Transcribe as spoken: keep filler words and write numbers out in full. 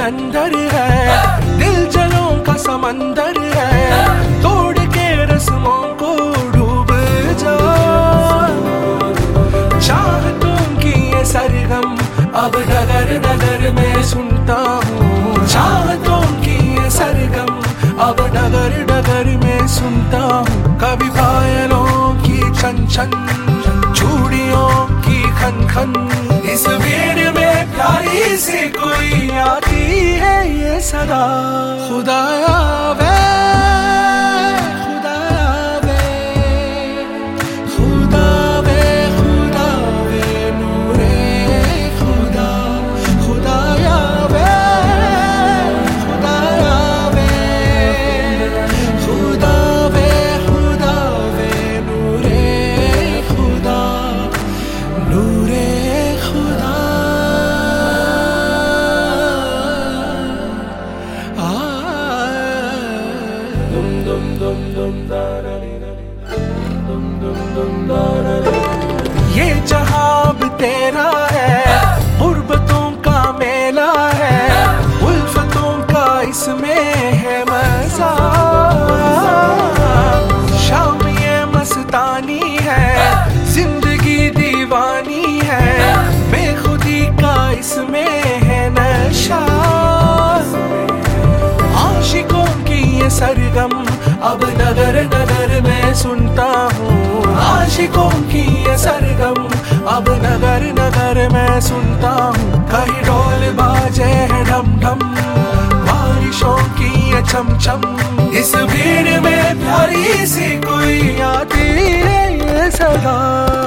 कलंदर है, दिल जलों का समंदर है, तोड़ के रस्मों को डूब जा। चाहतों की ये सरगम अब डगर डगर में सुनता हूँ, चाहतों की ये सरगम अब डगर डगर में सुनता हूँ। कभी पायलों की छन छन, चूड़ियों की खन खन, इस भीड़ में प्यारी सी कोई आती है ये सदा। खुदाया वे ये जहां अब तेरा है, गुर्बतों का मेला है, उल्फतों का इसमें है मजा। शाम ये मस्तानी है, जिंदगी दीवानी है, बेखुदी का इसमें है नशा। आशिकों की ये सरगम अब नगर नगर में सुनता हूँ, आशिकों की ये सरगम अब नगर नगर में सुनता हूँ। कहीं ढोल बाजे है ढम ढम, बारिशों की ये छम छम, इस भीड़ में प्यारी सी कोई आती है ये सदा।